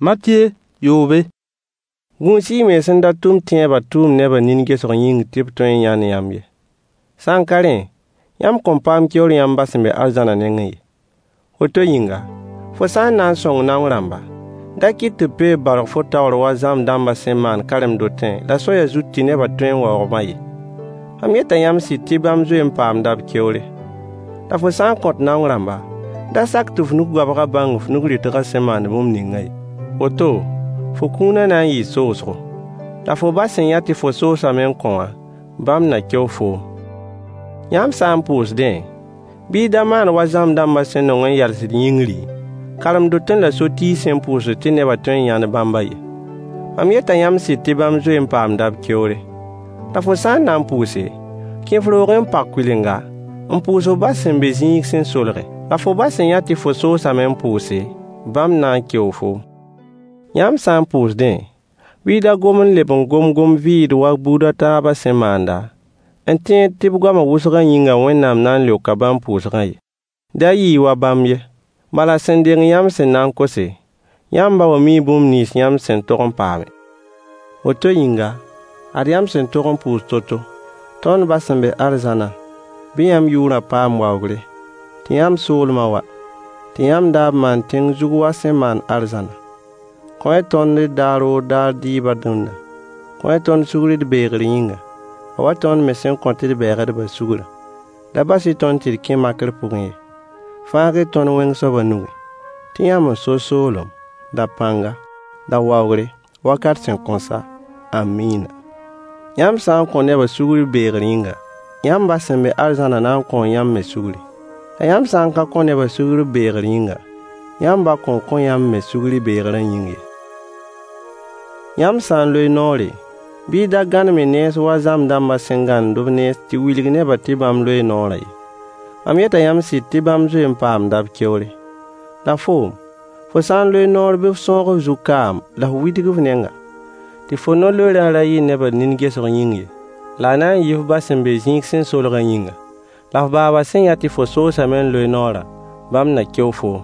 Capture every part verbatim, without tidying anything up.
Mathieu yobe. Gunsi me sen da tum tieba tum neba ninge so ying tip to yan yam ye. Sankare yam kompam kyori yam basimbe arzana nengi. Hoto yinga fo san nan song nan ramba. Da kit pe bar fo tawr wa zam damba seman karem dotin la soya zuti neba twen wa maye. Am yeta yam si tibam zo empam dab kyori. Da fo san kont nan ramba. Da sak tuf nuk gabra bang uf nuk litra seman mum ningai. Oto fo kuna na yi sosro la fo basen yati fo sosa men konwa bam na kyo fo yam sam pus den bi da man wazam dam basen no ngan yar sid yingri kalam do ten la soti sem pus te ne baton yan bamba ye am yeta yam si te bam zo em pam dab kyore la fo san nam puse ke floren pakwilinga on puso basen bezin sen solre la fo basen yati fo sosa men puse bam na kyo fo Yam san pus den. Vida gomen lepon gom gom vid wak buda taba semanda. En tien tip goma wusga yinga wenam nan leo kabam pus gai. Da yi wa bam ye. Mala sendeng yam sen nan kose. Yam ba wa mi bum nis yam sen toron pame. Oto yinga. Ad yam sen toron pus toto. Ton basembe arzana. Bi yam yura pam wawgre. Ti yam sol mawa. Ti yam dab man ting zugwa seman arzana. Koe ton de daro dar di badunda. Koe ton sugri de begri yinga. Awa ton mesen konti de begri de basugura. Da basi ton tir kin makar pugye. Fage ton weng soba nuge. Tiyama so solom. Da panga. Da wawre. Wakat sen konsa. Amina. Yam san kon neba sugri begri yinga. Yam basembe arzana nan kon yam me sugri. Yam san ka kon neba sugri begri yinga. Yam ba kon kon yam me sugri begri yinga. Yam san loy nore bi da gan me nes wa zam damba sengan do nes ti wilig ne ba tibam loy nore am yeta yam si tibam zo em pam dab kyore la fo fo san loy nor be so ro zukam la widig vnenga ti fo no lo la la yi ne ba nin geso yingi la na yi ba sembe zinc sen so lo yinga la ba ba sen ya ti fo so sa men loy nora bam na kyo fo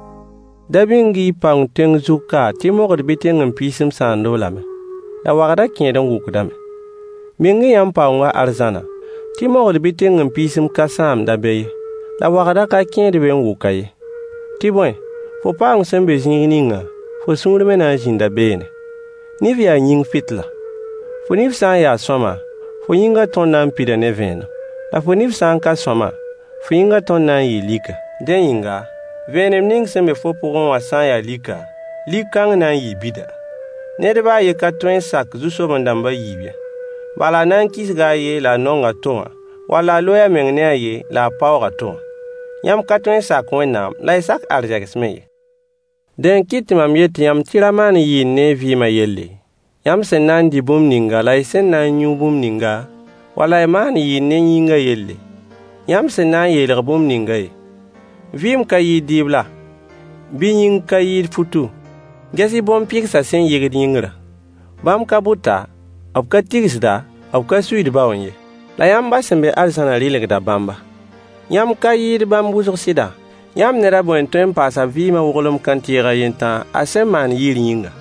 Dabingi pang teng zuka ti mogod biteng en pisim sando lame. Da wagada kiedon wukudame. Mingi yam paunga arzana. Ti mogod biteng en pisim kasam da beye. Da wagada ka kiedi ben wukaye. Ti boy, fo pang sembe zingininga. Fo sungri mena jinda bene. Nif ya nying fitla. Fo nif san ya soma. Fo yinga ton nan pida neveno. Da fo nif san ka soma. Fo yinga ton nan yi lika. Den yinga. Venem ning sembe fo pouron wa san ya lika. Likang nan yi bida. Nedeba ye ka twen sak zuso mandamba yibye. Bala nan kisga ye la nonga tonga. Wala loya mengne ye la pawga tonga. Yam ka twen sak wenam la isak arjagisme ye. Den kiti mam yeti yam tiraman yi ne vima yelle. Yam sen nan di bum ninga la isen nan nyu bum ninga. Wala man yi ne yinga yelle. Yam sen nan yelir bum ninga ye. Vim ka yi dibla. Binyin ka yi futu. Gesi bom pik sa sen yigid yingra. Bam ka buta. Ab ka tigisda. Ab ka suid bawanye. La yam basembe alsana lileg da bamba. Yam ka yi bam buzuk sida. Yam nera bwen tuen pasa vima wugolom kantira yenta. Asen man yir yinga.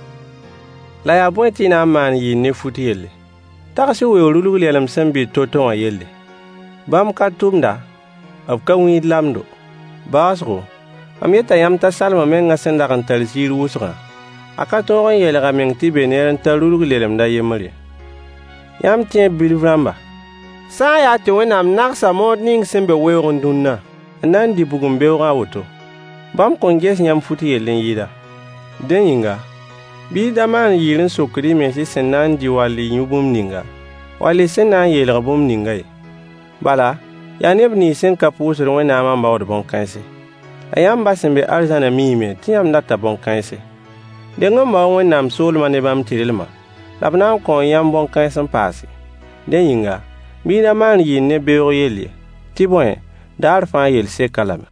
La ya bwen tina man yi ne futi yelle. Takasi we ululu lialam sembi toto wa yelle. Bam ka tumda. Ab ka wid lamdo. Basro, am yeta yam ta salma men nga senda kan tal zir wusra. Aka toron yele ga men ti beneren talulu lelem da yemare. Yam tien bilvramba. Sa ya te wenam naksa mod ning sembe weron dunna. Nan di bugum bewra woto. Bam konges yam futi yelen yida. Den yinga. Bi daman yirin sokri men si senan di wali nyubum ninga. Wali senan yele ga bum ninga. Bala. Ya neb ni sen kapusur wena man bawd bon kanse. Ayam basembe arzana mime tiyam data bon kanse. De ngamba wena am solma ne bam tirilma. Labna kon yam bon kanse pasi. De yinga. Bi da man yi ne beyo yeli. Ti boy dar fa yel se kalame.